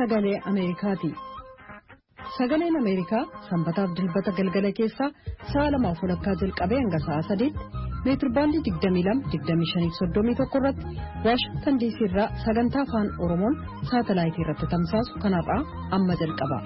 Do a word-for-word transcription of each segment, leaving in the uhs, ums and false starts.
Sagalee Ameerikaati. Sagaleen Ameerikaa sanbataaf dilbata galgala keessaa sa'a lamaaf walakkaa jalqabee hanga sa'a sadiitti meetirbaandii digdamii lama digdamii shanii soddomii tokko irratti Waashingtan diisii irraa sagantaa afaan Oromoon saatalaayitii irratti tamsaasu kanarraa amma jalqaba.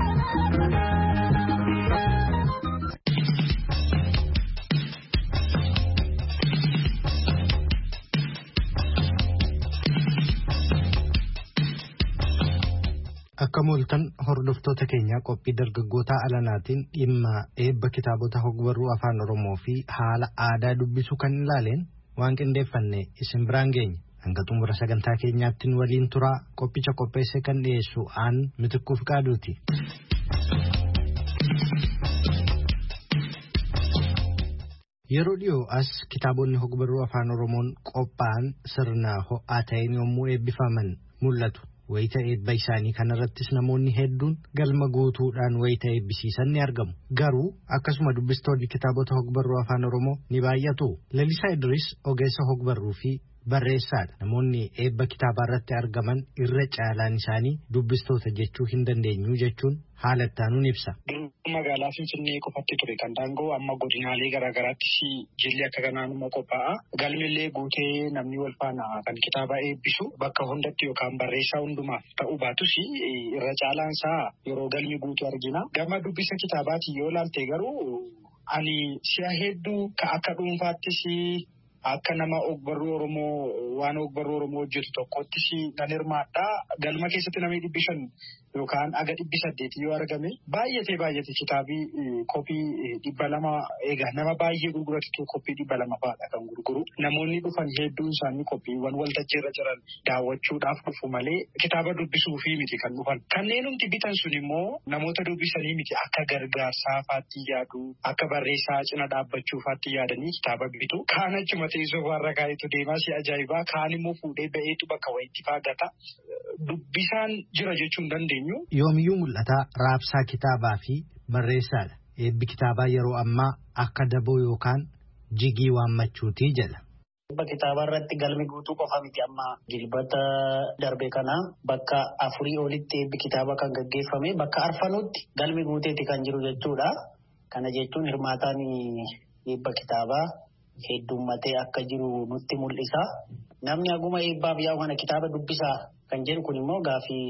Akka mooltan hordoftoota keenya qophii dargaggoota alanaatiin dhimma eebba kitaabota hogbarruu afaan Oromoo fi haala aadaa dubbisuu kan ilaaleen waan qindeeffanne isin biraan geenya. Hanga xumura sagantaa keenyaatti waliin turaa qophicha qopheesse kan dhiyeessu aan Mitikkuuf Qaaduuti. Yeroo dhiyoo as kitaabonni hogbarruu afaan Oromoon qophaa'an sirna ho'aa ta'een yommuu eebbifaman mul'atu. Wayita eebba isaanii kanarrattis namoonni hedduun galma guutuudhaan wayita eebbisiisan ni argamu. Garuu akkasuma dubbistoonni kitaabota hogbarruu afaan Oromoo ni baay'atu. Lalisaa Idris ogeessa hogbarruu fi barreessaadha. Namoonni eebba kitaabaa irratti argaman irra caalaan isaanii dubbistoota jechuu hin dandeenyu jechuun haala ittaanuun ibsa. Magaalaa Finfinnee qofatti ture kan daangoo amma godinaalee garaagaraattis jilli akka kanaanuma qophaa'a. Galmillee guutee namni wal faana kan kitaaba eebbisu bakka hundatti yookaan barreessaa hundumaaf ta'uu baatus irra caalaan isaa yeroo galmi guutuu argina. Gama dubbisa kitaabaatiin yoo ilaalte garuu ani si'a hedduu akka dhuunfaattis akka nama ogbarruu Oromoo waan ogbarruu Oromoo hojjetu tokkottis nan hirmaadha. Galma keessatti namni dubbisan yookaan aga dhibbi saddeeti yoo argame baay'atee baay'ate kitaabii koppii dhibba lama egaa nama baay'ee gurguratu koppii dhibba lama fa'aadha kan gurguru. Namoonni dhufan hedduun isaanii koppiiwwan waltajjii irra jiran daawwachuudhaaf dhufu malee kitaaba dubbisuu fi miti kan dhufan. Kanneen hundi bitan sun immoo namoota dubbisanii miti akka gargaarsaa faatti yaadu akka barreessaa cina dhaabbachuu faatti yaadanii kitaaba bitu. Kaan achuma teessoo warra kaayitu deemaa si ajaa'ibaa kaan immoo fuudhee ba'eetu bakka wayitti faagata. Dubbisaan jira jechuun dandeenyu. Yoomiyyuu mul'ataa raabsaa kitaabaa fi barreessaadha. Eebbi kitaabaa yeroo ammaa akka daboo yookaan jigii waammachuutii jedha. Eebba kitaabaa irratti galmi guutuu qofa miti amma dilbata darbe kana bakka afurii olitti eebbi kitaabaa kan gaggeeffame bakka arfanuutti galmi guuteeti kan jiru jechuudha. Kana jechuun hirmaataan eebba kitaabaa heddummatee akka jiru nutti mul'isa. Namni haguma eebbaaf yaa'u kana kitaaba dubbisaa kan jedhu kun immoo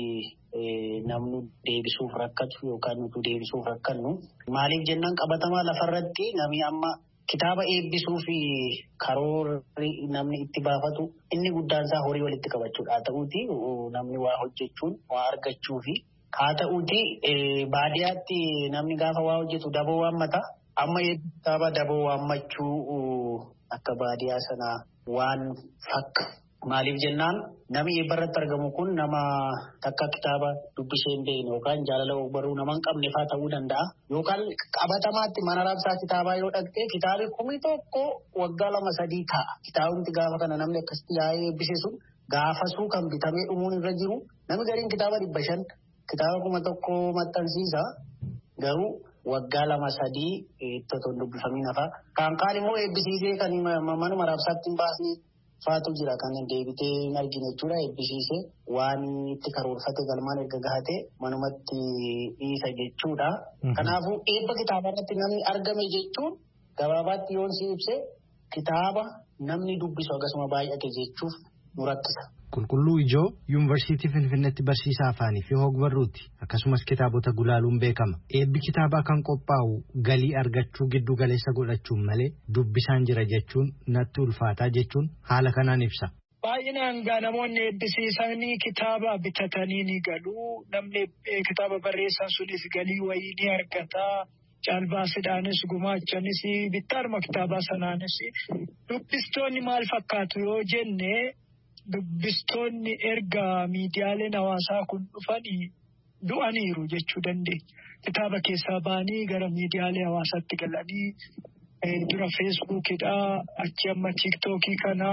gaafii namni deebisuuf rakkatu yookaan nuti deebisuuf rakkannu. Maaliif jennaan qabatamaa lafarratti namni amma kitaaba eebbisuu fi karoorri namni itti baafatu inni guddaan isaa horii walitti qabachuudha. Haa ta'uuti namni waa hojjechuun waa argachuu fi haa ta'uuti baadiyyaatti namni gaafa waa hojjetu daboo waammata. Amma kitaaba daboo waammachuu akka baadiyyaa sanaa waan fakka. Maaliif jennaan namni eebbarratti argamu kun nama takka kitaaba dubbisee hin beekne yookaan jaalala ogbarruu nama hin qabne fa'aa ta'uu danda'a. Yookaan qabatamaatti mana raabsaa kitaabaa yoo dhaqxee kitaabi kumi tokko waggaa lama sadii ta'a. Kitaabni gaafa kana namni akkasitti yaa'ee eebbise sun gaafasuu kan bitamee dhumuun irra jiru namni gariin kitaaba dhibba shan kitaaba kuma tokko maxxansiisa garuu waggaa lama sadii totoon dubbifamii nafa. Kan kaan immoo eebbisiisee kan manuma raabsaatti hin baasne faatu jira kan deebitee hin argine jechuudha. Eebbisiisee waan itti karoorfate galmaan erga gahate manumatti dhiisa jechuudha. Kanaafuu eebba kitaaba irratti namni argame jechuun gabaabaatti yoon si ibse kitaaba namni dubbisu akkasuma baay'ate jechuuf nu rakkisa. Qulqulluu Ijoo Yuunivarsiitii Finfinneetti barsiisaa afaanii fi hogbarruuti. Akkasumas kitaabota gulaaluun beekama. Eebbi kitaabaa kan qophaa'u galii argachuu giddu galeessa godhachuun malee dubbisaan jira jechuun natti ulfaataa jechuun haala kanaan ibsa. Baay'inaan gaa namoonni eebbisiisanii kitaaba bitatanii ni galu. Namni kitaaba barreessan sunis galii wayii ni argata. Caalbaasidhaanis gumaachanis bittaadhuma kitaabaa sanaanis dubbistoonni maal fakkaatu yoo jenne. Dubbistoonni erga miidiyaaleen hawaasaa kun dhufanii du'aniiru jechuu dandeenya. Kitaaba keessaa ba'anii gara miidiyaalee hawaasaatti galanii dura feesbuukidha achi amma tiiktookii kana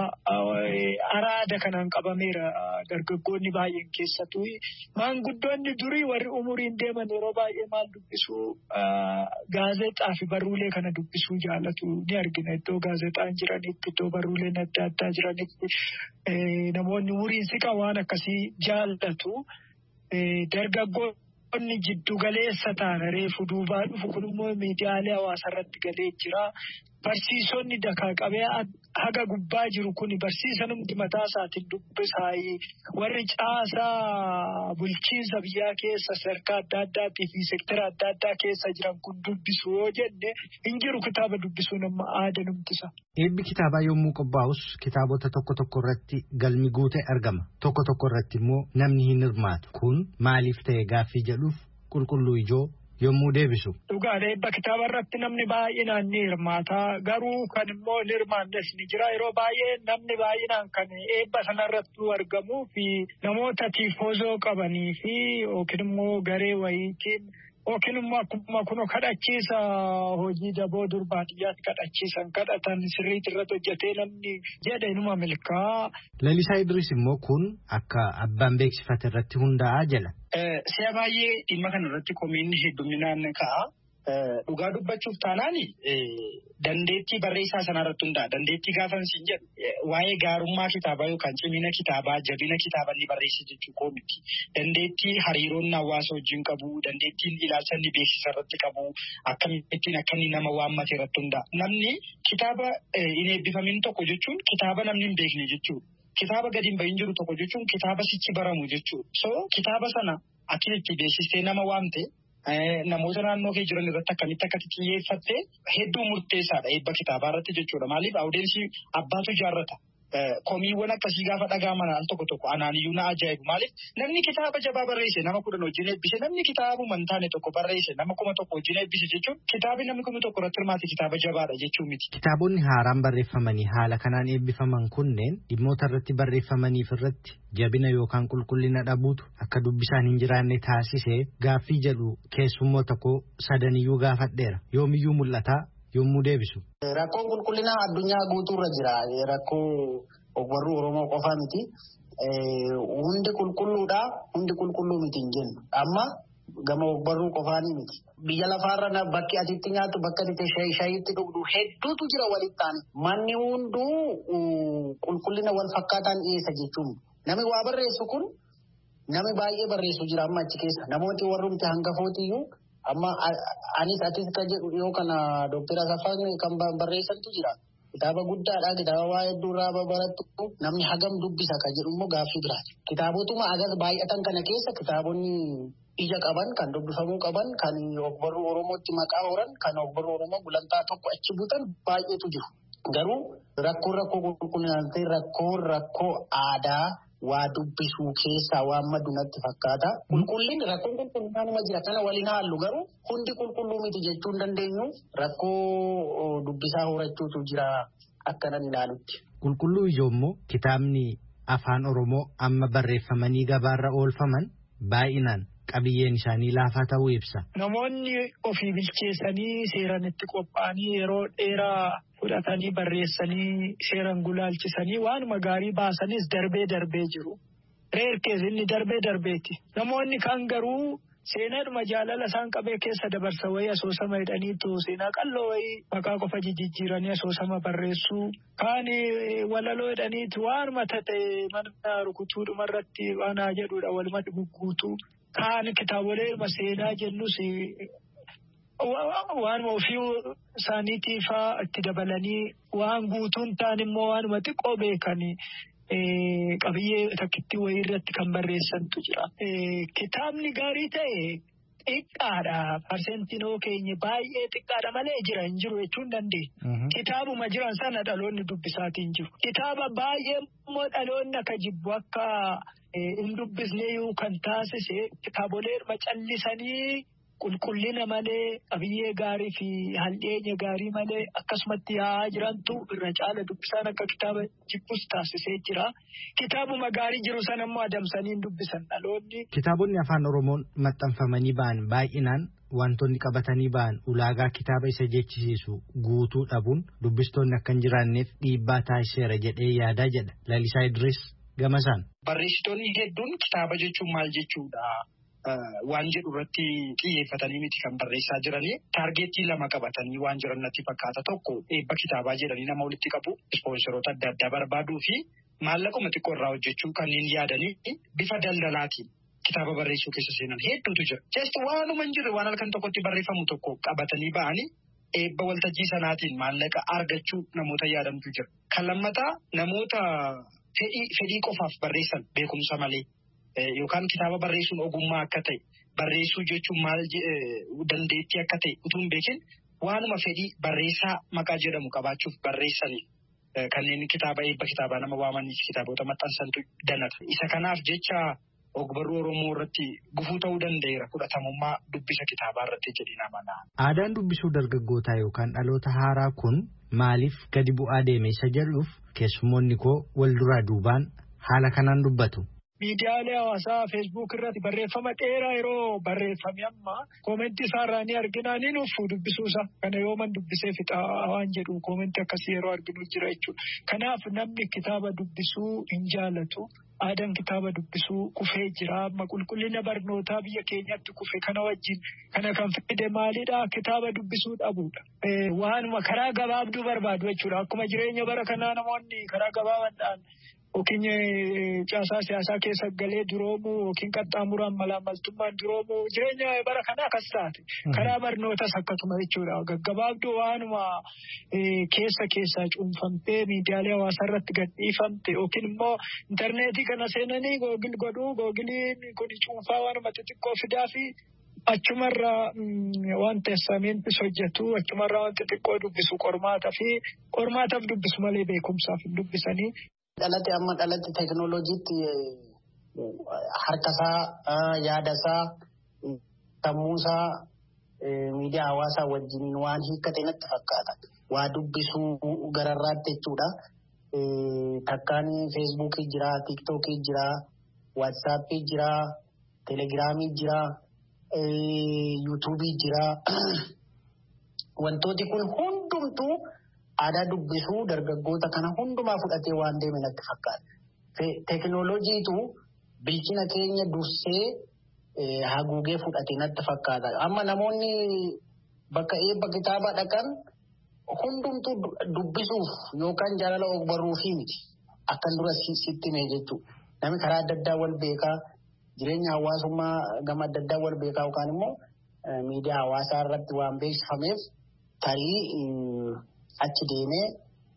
araada kanaan qabameera dargaggoonni baay'een keessattuu maanguddoonni durii warri umuriin deeman yeroo baay'ee maal dubbisuu gaazexaa fi barruulee kana dubbisuu jaalatu ni argina iddoo gaazexaan jiranitti iddoo barruuleen adda addaa jiranitti namoonni umuriin siqa waan akkasii jaallatu. dargaggoonni jiddu galeessa ta'an reefu duubaa dhufu kun immoo miidiyaalee hawaasaa irratti galee jira. Barsiisonni dakaa qabee haga gubbaa jiru kun barsiisanumti mataa isaatiin dubbisaayii warri caasaa bulchiinsa biyyaa keessa sadarkaa adda addaatii fi seektara adda addaa keessa jiran kun dubbisu yoo jenne hin jiru kitaaba dubbisuu nama aadanumtisa. Eebbi kitaabaa yommuu qophaa'us kitaabota tokko tokko irratti galmi guutee argama. Tokko tokko irratti immoo namni hin hirmaatu. Kun maaliif ta'e gaaffii jedhuuf qulqulluu ijoo yommuu deebisu. Dhugaadha eebba kitaaba irratti namni baay'inaan ni hirmaata. Garuu kan immoo hin hirmaannes ni jira. Yeroo baay'ee namni baay'inaan kan eebba sanarratti argamuu fi namoota tiifoozoo qabanii fi yookiin immoo garee wayiitiin yookiin immoo akkuma kunoo kadhachiisa hojii daboo dur baadiyyaatti kadhachiisan kadhatan sirriitti irratti hojjetee namni jedhe inuma milkaa. Lalisaa Idris immoo kun akka abbaan beeksifate irratti hundaa'aa jala. Si'a baay'ee dhimma kana irratti komiinni hedduminaan ka'a. Dhugaa dubbachuuf taanaan dandeettii barreessaa sanarratti hundaa'a. Dandeettii gaafa siin jedhu waa'ee gaarummaa kitaabaa yookaan cimina kitaabaa jabina kitaaba inni barreesse jechuu koo miti. Dandeettii hariiroon hawaasa wajjin qabu, dandeettiin ilaalcha inni beeksisa irratti qabu, akkamittiin akka inni nama waammate irratti hundaa'a. Namni kitaaba hin eebbifamin tokko jechuun kitaaba namni hin beekne jechuudha. Kitaaba gadi hin bahin jiru tokko jechuun kitaaba sichi baramu jechuudha. So kitaaba sana akkamitti beeksistee nama waamte namoota naannoo kee jiran irratti akkamitti akka xiyyeeffatte hedduu murteessaadha eebba kitaabaa irratti jechuudha. Maaliif awudeensi abbaatu jaarrata. Komiiwwan akkasii gaafa dhagaaman al tokko tokko anaaniyyuu na ajaa'ibu. Maaliif namni kitaaba jabaa barreesse nama kudhan wajjin eebbise namni kitaabuma hin taane tokko barreesse nama kuma tokko wajjin eebbise jechuun kitaabni namni kuma tokko irratti hirmaate kitaaba jabaadha jechuu miti. Kitaabonni haaraan barreeffamanii haala kanaan eebbifaman kunneen dhimmoota irratti barreeffamaniif irratti jabina yookaan qulqullina dhabuutu akka dubbisaan hin jiraanne taasisee gaaffii jedhu keessummoota koo sadaniyyuu gaafadheera yoomiyyuu mul'ataa. Yommuu deebisu. Rakkoon qulqullinaa addunyaa guutuurra jira. Rakkoo ogbarruu Oromoo qofaa miti. Hundi qulqulluudha. Hundi qulqulluu miti hin jennu. Amma gama ogbarruu qofaanii miti. Biyya lafaarra bakki atitti nyaatu bakka ati shayiitti dhugdu hedduutu jira walitti taane. Manni hunduu qulqullina wal fakkaataan dhiyeessa jechuun. Namni waa barreessu kun namni baay'ee barreessu jira amma achi keessa. Namooti warrumti hangafootiyyuu. Amma anis atis kan jedhu dhiyoo kana Dookter Asaffaan kan barreessantu jira. Kitaaba guddaadha. Kitaaba waa hedduu irraa barattu namni hagam dubbisa kan jedhu immoo gaaffii biraati. Kitaabotuma agas baay'atan kana keessa kitaabonni ija qaban kan dubbifamuu qaban kan ogbarruu Oromootti maqaa horan kan ogbarruu Oromoo gulantaa tokko achi butan baay'eetu jiru. Garuu rakkoon rakkoo qulqullinaan ta'e rakkoon rakkoo aadaa. Waa dubbisuu keessaa waan maddu natti fakkaata. Qulqullinni rakkoon qulqullinaa jira kana waliin haallu garuu hundi qulqulluu miti jechuu hin dandeenyu rakkoo dubbisaa horachuutu jira akkanan ilaalutti. Qulqulluu ijoommoo kitaabni afaan Oromoo amma barreeffamanii gabaarra oolfaman baay'inaan qabiyyeen isaanii laafaa ta'uu ibsa. Namoonni ofii bilcheessanii seeran itti qophaa'anii yeroo dheeraa fudhatanii barreessanii seeran gulaalchisanii waanuma gaarii baasanis darbee darbee jiru. Reerkees inni darbee darbeeti. Namoonni kan garuu seenaadhuma jaalala isaan qabee keessa dabarsa wayii asoosama jedhaniitu seenaa qalloo wayii maqaa qofa jijjiiranii asoosama barreessuu. Kaan walaloo jedhaniitu waanuma ta'e mana rukutuudhuma irratti waanaa jedhudha walumatti gugguutuu. Kaan kitaabolee seenaa jennus waanuma ofii isaaniitiif itti dabalanii waan guutuun ta'an immoo waanuma xiqqoo beekanii qabiyyee takkitti wayii irratti kan barreessantu jira. Kitaabni gaarii ta'e xiqqaadha. Parsentiin keenya baay'ee xiqqaadha malee jira hin jiru jechuun dandeenya. Kitaabuma jiran sana dhaloonni dubbisaatiin jiru. Kitaaba baay'ee immoo dhaloonni akka jibbu akka hin dubbisnee kan taasise kitaabolee callisanii qulqullina malee qabiyyee gaarii fi handheenya gaarii malee akkasumatti yaa'aa jirantu irra caala dubbisaan akka kitaaba jibbus taasisee jira. Kitaabuma gaarii jiru sana immoo adamsanii hin dubbisan dhaloonni. Kitaabonni afaan Oromoon maxxanfamanii ba'an baay'inaan wantoonni qabatanii ba'an ulaagaa kitaaba isa jechisiisu guutuu dhabuun dubbistoonni akka hin jiraanneef dhiibbaa taasiseera jedhee yaadaa jedha Lalisaa Idris. Gamasaan. Barreessitoonni hedduun kitaaba jechuun maal jechuudha waan jedhu irratti xiyyeeffatanii miti kan barreessaa jiranii. Taargeettii lama qabatanii waan jiran natti fakkaata. Tokko eebba kitaabaa jedhanii nama walitti qabu ispoonsaroota adda addaa barbaaduu fi maallaquma xiqqoo irraa hojjechuu kanneen yaadanii bifa daldalaatiin kitaaba barreessuu keessa seenan hedduutu jira. Just waanuma hin jirre waan halkan tokkotti barreeffamu tokko qabatanii ba'anii eebba waltajjii sanaatiin maallaqa argachuu namoota yaadantu jira. Kan lammataa namoota fedhii fedhii qofaaf barreessan beekumsa malee yookaan kitaaba barreessuun ogummaa akka ta'e barreessuu jechuun maal dandeettii akka ta'e utuu hin beekin waanuma fedhii barreessaa maqaa jedhamu qabaachuuf barreessanii kanneen kitaaba eebba kitaabaa nama waamaniif kitaabota maxxansantu danata. Isa kanaaf jecha ogbarruu Oromoo irratti gufuu ta'uu danda'eera fudhatamummaa dubbisa kitaabaa irratti jedhina amanaa. Aadaan dubbisuu dargaggootaa yookaan dhaloota haaraa kun maaliif gadi bu'aa deeme isa jedhuuf keessummoonni koo wal duraa duubaan haala kanaan dubbatu. Miidiyaalee hawaasaa feesbuuk irratti barreeffama dheeraa yeroo barreeffame amma koomentii isaarraa ni argina ni nuuf dubbisuusa kana yooman dubbisee fixaa waan jedhu koomentii akkasii yeroo arginu jira jechuudha. Kanaaf namni kitaaba dubbisuu hin jaalatu. Aadaan kitaaba dubbisuu kufee jira. Amma qulqullina barnootaa biyya keenyatti kufe kana wajjin kana kan fide maalidhaa kitaaba dubbisuu dhabuudha. Waanuma karaa gabaabduu barbaadu jechuudha. Akkuma jireenya bara kanaa namoonni karaa gabaabaadhaan yookiin caasaa siyaasaa keessa galee duroomuu yookiin qaxxaamuraan malaamaltummaan duroomuu jireenya bara kanaa akkas taate karaa barnootas akkasuma jechuudha. Gaggabaabduu waanuma keessa keessaa cuunfamtee miidiyaalee hawaasaa irratti gadhiifamte yookiin immoo intarneetii kana seenanii googil godhuu googiliin kun cuunfaa waanuma xixiqqoo fidaa fi achumarraa waan teessamentis hojjetu achumarraa waan xixiqqoo dubbisu qormaata fi qormaataaf dubbisu malee beekumsaaf hin dubbisanii. Dhalate amma dhalate teekinooloojiitti harkasaa yaadasaa sammuusaa miidiyaa hawaasaa wajjin waan hiikkate natti fakkaata. Waa dubbisuu gararraatti jechuudha. Takkaan feesbuukii jira, tiiktookii jira, waatsaappii jira, teelegiraamii jira, yuutuubii jira. Wantooti kun hundumtuu aadaa dubbisuu dargaggoota kana hundumaa fudhatee waan deeme natti fakkaata. Teekinooloojiitu bilchina keenya dursee haguugee fudhatee natti fakkaata. Amma namoonni bakka eebba kitaabaa dhaqan hundumtuu dubbisuuf yookaan jaalala ogbarruufii miti. Akkan dura sitti mee jechuudha. Namni karaa adda addaa wal beekaa jireenya hawaasummaa gama adda addaa wal beekaa yookaan immoo miidiyaa hawaasaa irratti waan beeksifameef tarii achi deemee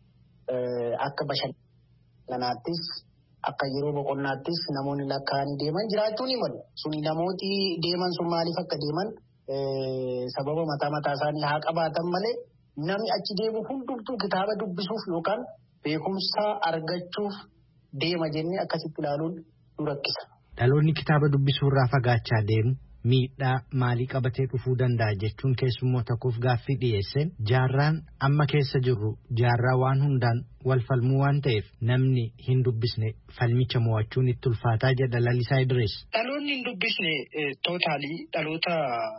akka bashannanaattis akka yeroo boqonnaattis namoonni lakkaa'anii deeman jiraachuu ni malu. Suni namooti deeman sun maaliif akka deeman sababa mataa mataa isaanii haa qabaatan malee namni achi deemu hundumtuu kitaaba dubbisuuf yookaan beekumsa argachuuf deema jennee akkasitti ilaaluun nu rakkisa. Dhaloonni kitaaba dubbisuu irraa fagaachaa deemu miidhaa maalii qabatee dhufuu danda'a jechuun keessummoota koof gaaffii dhiyeesseen jaarraan amma keessa jirru jaarraa waan hundaan wal falmuu waan ta'eef namni hin dubbisne falmicha mo'achuun itti ulfaataa jedha Lalisaa Idris. Dhaloonni hin dubbisne tootaalii dhaloota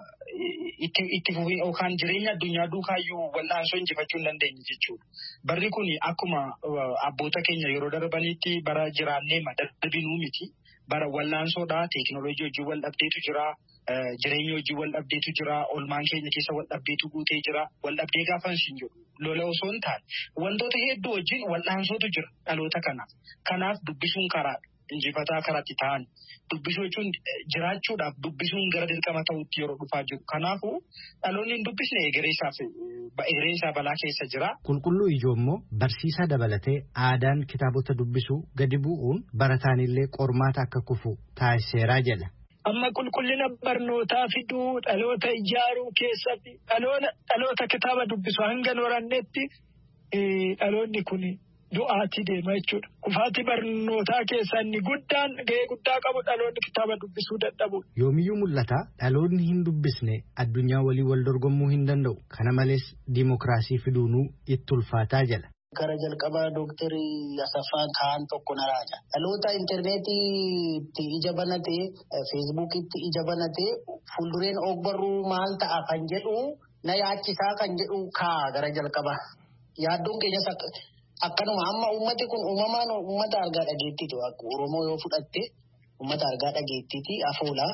itti itti fufii yookaan jireenya addunyaa duukaayyuu wal'aansoo injifachuu hin dandeenye jechuudha. Barri kun akkuma abboota keenya yeroo darbanitti bara jiraannee madarbinuu miti. Bara wal'aansoodhaa teekinooloojii hojii wal dhabdeetu jira. Jireenya hojii wal dhabdeetu jira. Olmaan keenya keessa wal dhabdeetu guutee jira. Wal dhabdee gaafan siin jedhu lola osoo hin taane wantoota hedduu wajjin wal'aansootu jira dhaloota kanaaf. Kanaaf dubbisuun karaa injifataa karaatti ta'an dubbisuu jechuun jiraachuudhaaf dubbisuun gara dirqama ta'utti yeroo dhufaa jiru. Kanaafuu dhaloonni hin dubbisne egereensaa balaa keessa jira. Qulqulluu ijoo immoo barsiisaa dabalatee aadaan kitaabota dubbisuu gadi bu'uun barataanillee qormaata akka kufu taasiseeraa jedha. Amma qulqullina barnootaa fiduu dhaloota ijaaruu keessatti dhaloota kitaaba dubbisu hanga horannetti dhaloonni kun du'aatti deema jechuudha. Kufaatii barnootaa keessaa inni guddaan gahee guddaa qabu dhaloonni kitaaba dubbisuu dadhabu. Yoomiyyuu mul'ata dhaloonni hin dubbisne addunyaa walii wal dorgommuu hin danda'u. Kana malees diimokiraasii fiduunuu itti ulfaataa jedha. Gara jalqabaa Dooktarri Asaffaa Kaan tokko na raaja. Dhaloota intarneetiitti ija banatee feesbuukiitti ija banatee fuuldureen ogbarruu maal ta'a kan jedhu na yaachisaa kan jedhu kaa gara jalqabaa. Yaaddoon keenyas akkanuma amma uummati kun uumamaan uummata argaa dhageettiiti. Oromoo yoo fudhatte uummata argaa dhageettiiti afoolaa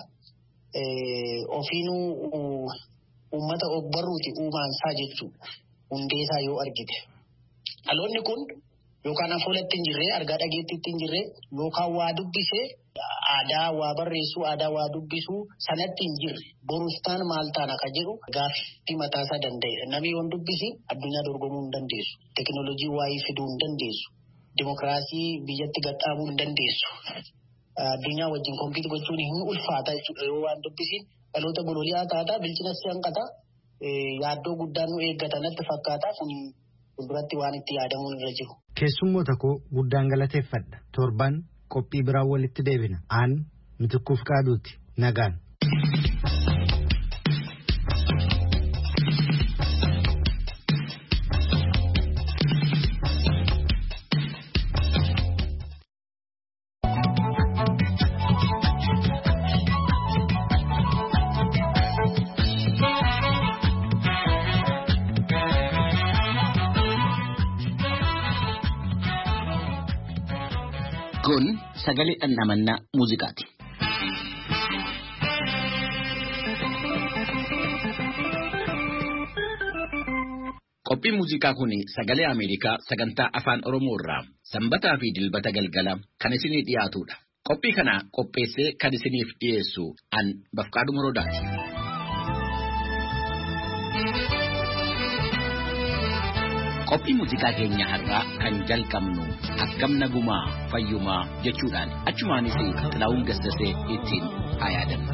ofiinuu uummata ogbarruuti uumaansaa jechuudha. Hundeesaa yoo argite. Dhaloonni kun yookaan afoolatti hin jirre argaa dhageettiitti hin jirre yookaan waa dubbisee aadaa waa barreessuu, aadaa waa dubbisuu sanatti hin jirre. Borustaan maal taana kan jedhu gaaffii mataasaa danda'e. Namni yoon dubbisi addunyaa dorgomuu hin dandeessu. Tekinooloojii waa'ee fiduu hin dandeessu. Dimokiraasii biyyatti gadhaabuu hin dandeessu. Addunyaa wajjin kompiitii gochuun hin ulfaata jechuudha yoo waan dubbisiin dhaloota bololiyaa taataa bilchinas hanqata yaaddoo guddaan nu eeggatan natti fakkaata kun fuulduratti waan itti yaadamuun irra jiru. Keessummoota koo guddaan galateeffadha. Torban qophii biraan walitti deebina. Aan Mitikkuuf Qaaduuti. Nagaan. Kun sagalee dhandhamanna muuziqaati. Qophiin muuziqaa kun sagalee Ameerikaa sagantaa afaan Oromoo irraa sanbataa fi dilbata galgala kan isinii dhiyaatudha. Qophii kana qopheessee kan isiniif dhiyeessu an Bafqaaduu Morodaati. Qophii muuziqaa keenya har'aa kan jalqabnu akkam nagumaa fayyumaa jechuudhaan achumaanis Xilaawun Gassasee ittiin haa yaadamu.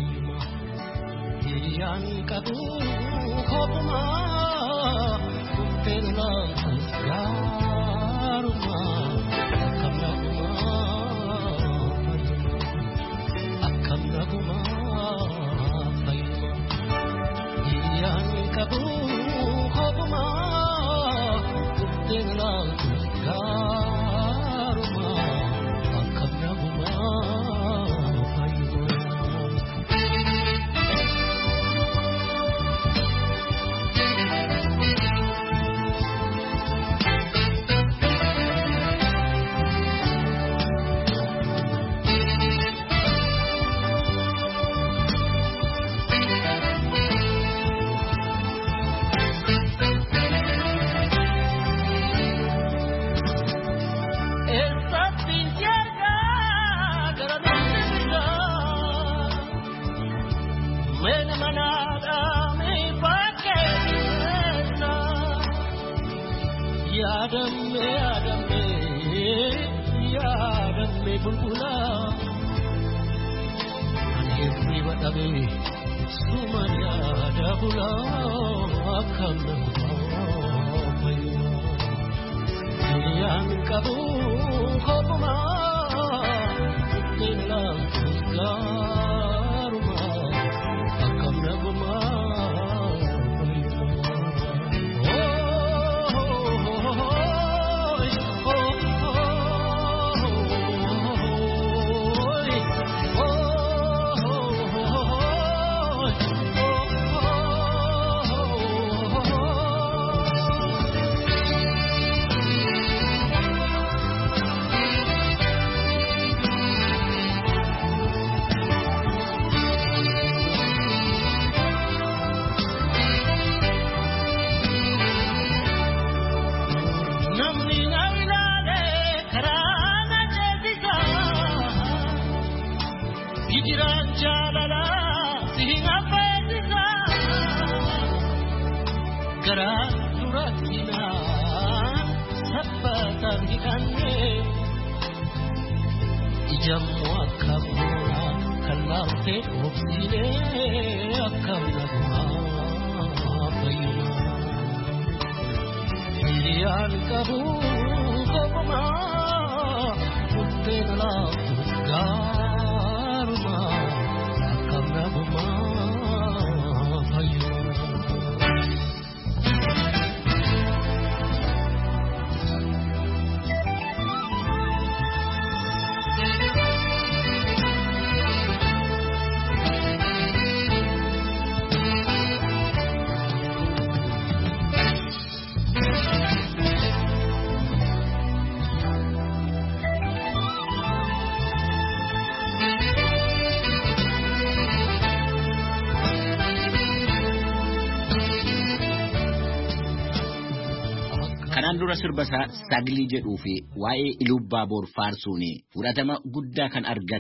Dura sirbasaa Saglii jedhuu fi waa'ee Ilubbaa Boor faarsuun fudhatama guddaa kan argate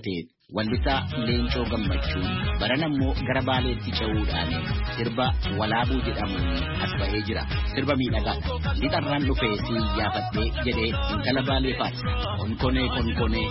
wallisaa Leencoo Gammachuu baran ammoo gara Baaleetti ce'uudhaan sirba Walaabuu jedhamuun as ba'ee jira. Sirba miidhagaadha. Lixarraan dhufee si yaafadhee jedhee intala Baalee faarsa. Konkonee konkonee.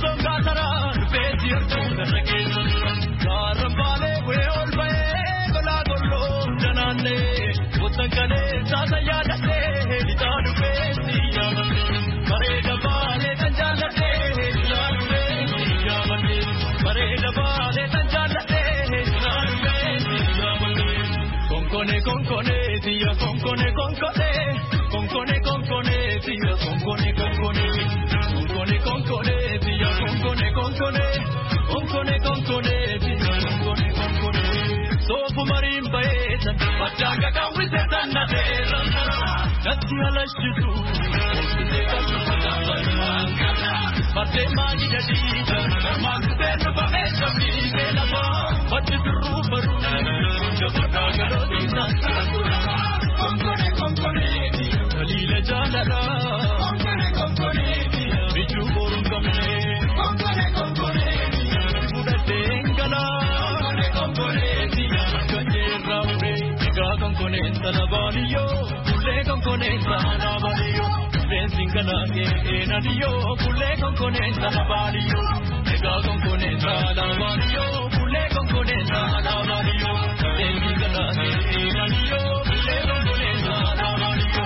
Konkone konkone tia konkone konkone konkone konkone tia konkone konkone konkone konkone tia konkone konkone konkone konkone tia konkone konkone sofu marimba eta pachanga kawise tanna terra natti alashitu Pate magi jadida mangu beno pamesa mila ba pate rupa rupa jabata galodina konkone konkone kalile janara konkone konkone biju borun kamne konkone konkone muda tengala konkone konkone kanje raure ga konkone talabaliyo kulle konkone talabaliyo Singana ke enadiyo kulle konkone talabaliyo ega konkone talabaliyo kulle konkone talabaliyo singana ke enadiyo kulle konkone talabaliyo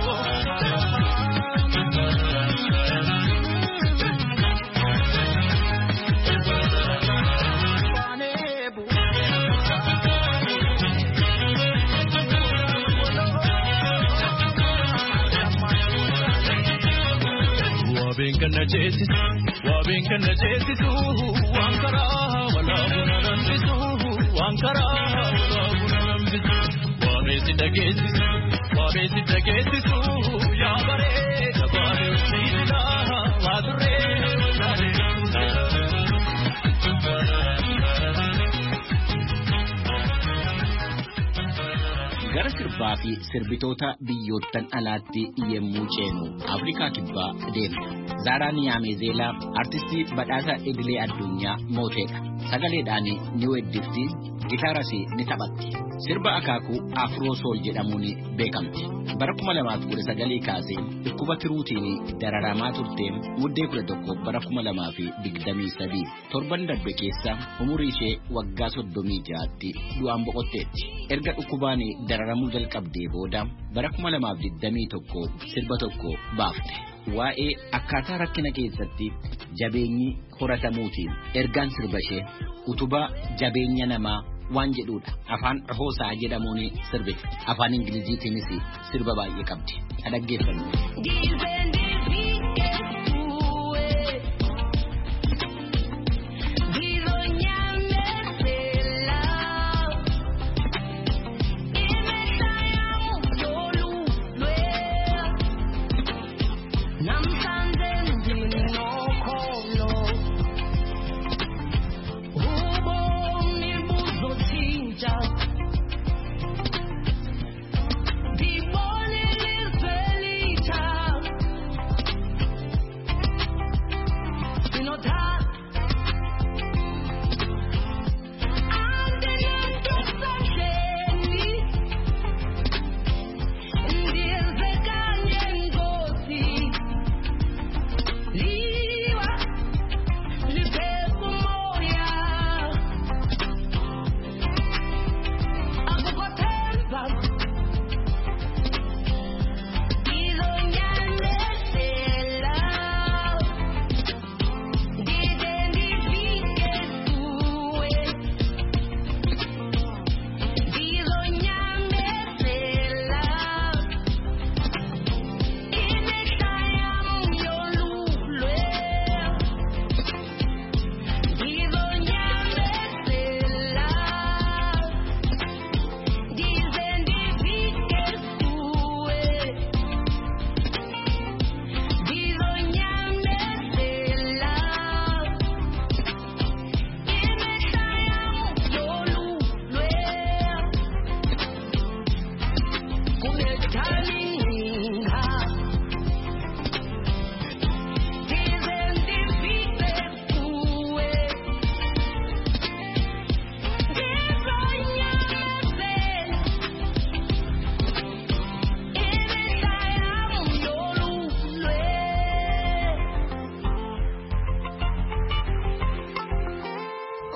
Wabinkana jesi, wabinkana jesi tu, wankara wala bunarambi tu, wankara wala bunarambi tu. Wabesi dagesi, wabesi dagesi tu, ya bare, ya bare usila, wadure, wadure. Gara sirbaa fi sirbitoota biyyoottan alaatti yemmuu ceenu Afrikaa kibbaa deemna. Zaaraan Yaamezeelaa artistii badhaasa idilee addunyaa mooteedha. Sagaleedhaan ni weeddifti, gitaaras ni taphatti. Sirba akaakuu Afroo Sool jedhamuun beekamti. Bara kuma lamaaf kudha sagalii kaasee dhukkuba tiruutiin dararamaa turtee muddee kudha tokko bara kuma lamaa fi digdamii sadii torban darbe keessa umurii ishee waggaa soddomii ja'aatti du'aan boqotteetti. Erga dhukkubaan dararamuu jalqabdee booda bara kuma lamaaf digdamii tokko sirba tokko baafte. Waa'ee akkaataa rakkina keessatti jabeenyi horatamuutiin ergaan sirba ishee utubaa jabeenya namaa waan jedhuudha. Afaan hoosaa jedhamuun sirbite. Afaan Ingiliziitiinis sirba baay'ee qabdi. Dhaggeeffannu.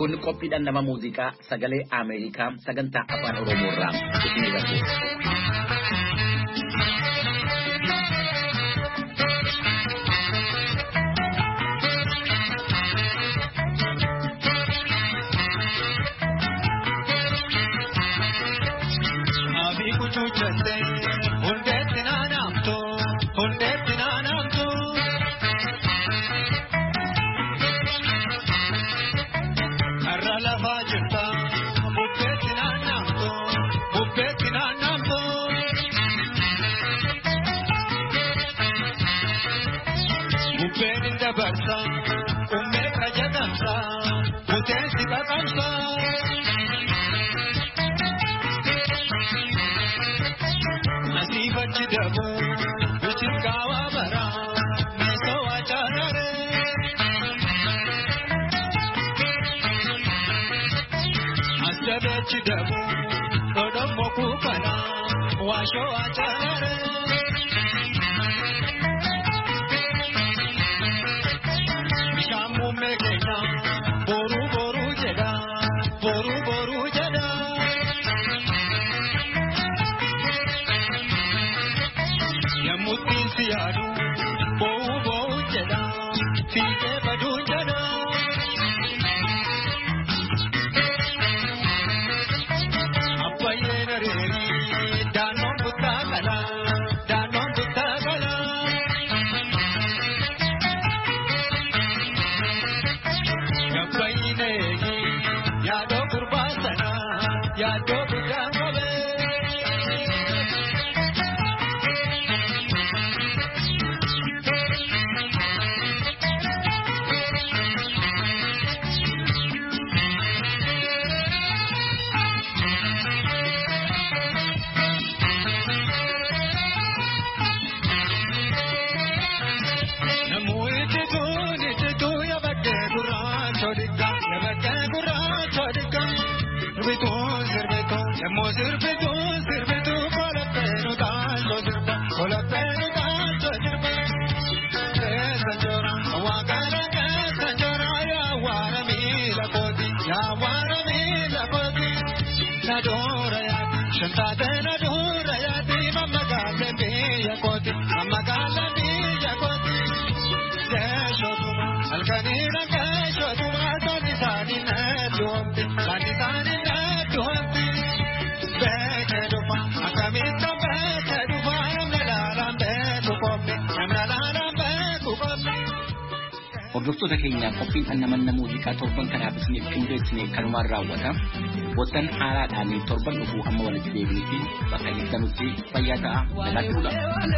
Kun qophiidhaan nama muuziqaa sagalee Ameerikaa sagantaa afaan Oromoo irraa isinii darbu. Hordoftoota keenya qophiin annamanna muuziqaa torban kanaaf isiniif qindeessine kanumaan raawwata. Wottan haaraadhaan torban dhufuu amma walitti deebinutti bakka jirtanutti fayyaa ta'a. Nagaadhuudha.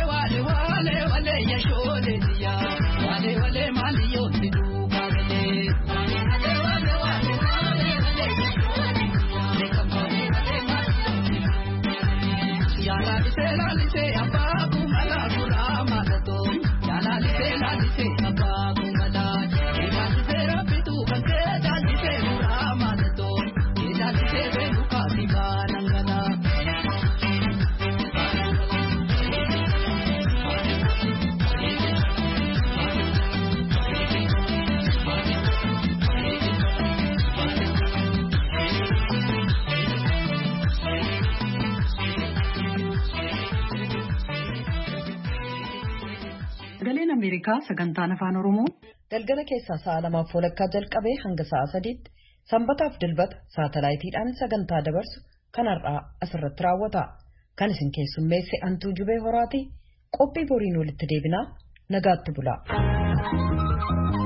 Ameerikaa sagantaan afaan Oromoo galgala keessaa sa'a lamaaf walakkaa jalqabee hanga sa'a sadiitti sanbataaf dilbata saatalaayitiidhaan sagantaa dabarsu kanarraa asirratti raawwata. Kan isin keessummeesse Antuu Jubee Horaati. Qophii boriin walitti deebinaa nagaatti bulaa.